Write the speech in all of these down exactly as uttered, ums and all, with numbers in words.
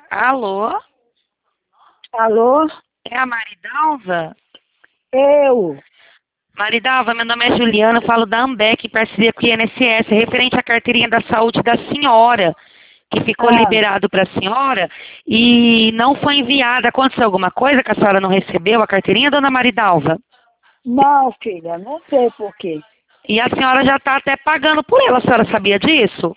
Alô? Alô? É a Maridalva? Eu? Maridalva, meu nome é Juliana, eu falo da Ambec, em parceria com o I N S S, referente à carteirinha da saúde da senhora, que ficou Ah, liberado para a senhora e não foi enviada. Aconteceu alguma coisa que a senhora não recebeu a carteirinha, dona Maridalva? não, filha, não sei por quê. E a senhora já está até pagando por ela, a senhora sabia disso?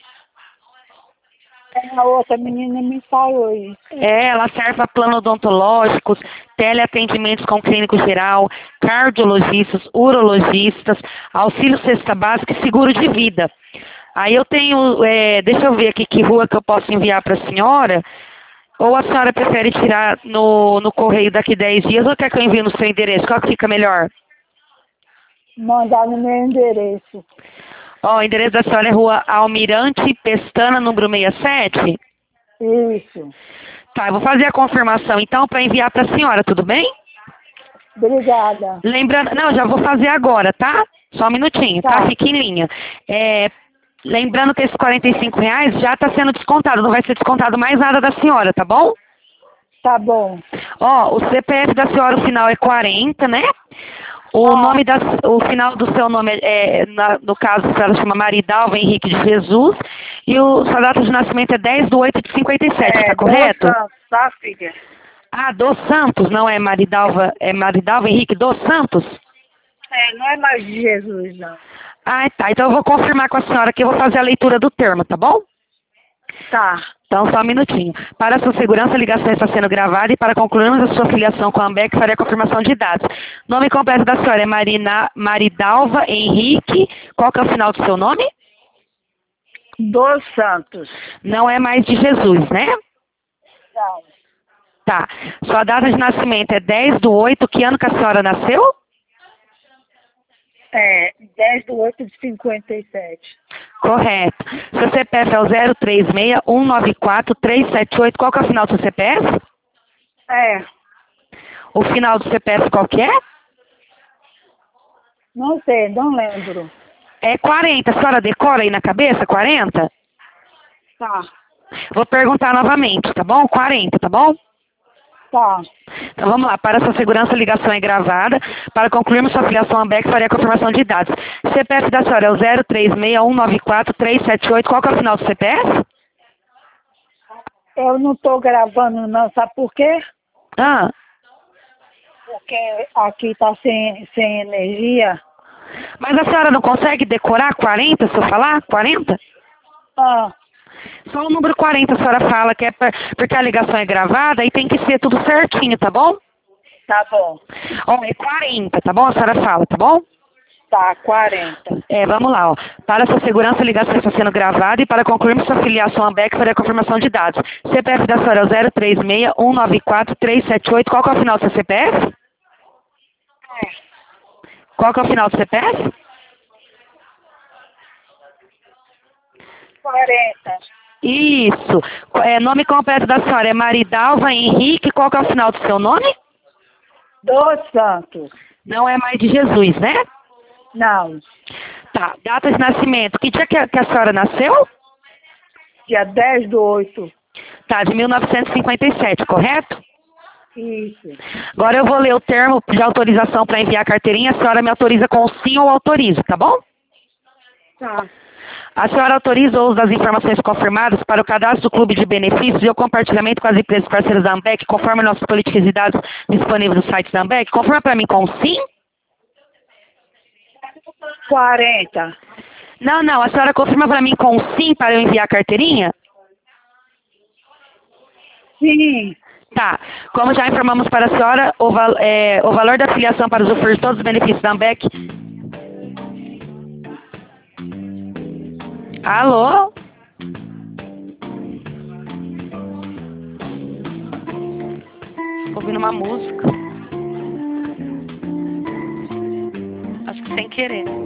A outra menina me falou isso. É, ela serve para plano odontológicos, teleatendimentos com clínico geral, cardiologistas, urologistas, auxílio cesta básica e seguro de vida. Aí eu tenho, é, deixa eu ver aqui que rua que eu posso enviar para a senhora, ou a senhora prefere tirar no, no correio daqui dez dias, ou quer que eu envie no seu endereço? Qual que fica melhor? Mandar no meu endereço. Ó, o endereço da senhora é Rua Almirante Pestana, número sessenta e sete? Isso. Tá, eu vou fazer a confirmação então para enviar para a senhora, tudo bem? Obrigada. Lembrando, não, já vou fazer agora, tá? Só um minutinho, tá? Tá, Fique em linha. É, lembrando que esses quarenta e cinco reais já está sendo descontado, não vai ser descontado mais nada da senhora, tá bom? tá bom. Ó, o C P F da senhora, o final é quarenta, né? O Ah, nome da, o final do seu nome é, é, na- no caso, a senhora chama Maridalva Henrique de Jesus, e o, sua data de nascimento é dez de oito de cinquenta e sete, tá é, dois correto? anos, tá, filha? Ah, dos Santos, não é Maridalva, é Maridalva Henrique dos Santos? É, não é mais de Jesus, não. Ah, tá. Então eu vou confirmar com a senhora que eu vou fazer a leitura do termo, tá bom? Tá, Então, só um minutinho. Para a sua segurança, a ligação está sendo gravada e para concluirmos a sua filiação com a Ambec, farei a confirmação de dados. Nome completo da senhora é Marina, Maridalva Henrique. Qual que é o final do seu nome? dos santos. Não é mais de Jesus, né? Não. Tá. Sua data de nascimento é dez do oito. Que ano que a senhora nasceu? É, dez de oito de cinquenta e sete. Correto. Seu C P F é o zero três seis um nove quatro três sete oito. Qual que é o final do seu C P F? É, O final do C P F qual que é? não sei, não lembro. É quarenta. A senhora decora aí na cabeça? quarenta? Tá, Vou perguntar novamente, tá bom? quarenta, tá bom? tá. Então vamos lá. Para sua segurança, a ligação é gravada. Para concluirmos sua filiação à Ambec, farei a confirmação de dados. C P F da senhora é o zero três seis um nove quatro três sete oito. Qual que é o final do C P F? Eu não tô gravando não, sabe por quê? Ah, Porque aqui tá sem, sem energia. mas a senhora não consegue decorar quarenta, se eu falar? quarenta? Ah, Só o número quarenta a senhora fala, que é pra- porque a ligação é gravada e tem que ser tudo certinho, tá bom? tá bom. Ó, é quarenta, tá bom? A senhora fala, tá bom? Tá, quarenta. É, vamos lá, ó. Para sua segurança, a ligação está sendo gravada e para concluirmos sua filiação à Ambec, farei a confirmação de dados. C P F da senhora é o zero três seis um nove quatro três sete oito. Qual que é o final do seu C P F? Qual que é o final do C P F? quarenta. Isso. É, nome completo da senhora é Maridalva Henrique. Qual que é o final do seu nome? Dos Santos. Não é mais de Jesus, né? Não. Tá. Data de nascimento. Que dia que a, que a senhora nasceu? Dia dez do oito. Tá, de mil novecentos e cinquenta e sete, correto? Isso. Agora eu vou ler o termo de autorização para enviar a carteirinha. A senhora me autoriza com sim ou autorizo, tá bom? Tá. A senhora autoriza o uso das informações confirmadas para o cadastro do clube de benefícios e o compartilhamento com as empresas parceiras da Ambec, conforme nossas políticas e dados disponíveis no site da Ambec? Confirma para mim com sim? quarenta. Não, não. A senhora confirma para mim com sim para eu enviar a carteirinha? Sim. Tá. Como já informamos para a senhora, o, val- é, o valor da filiação para usufruir de todos os benefícios da Ambec... Alô? Ouvindo uma música. Acho que sem querer.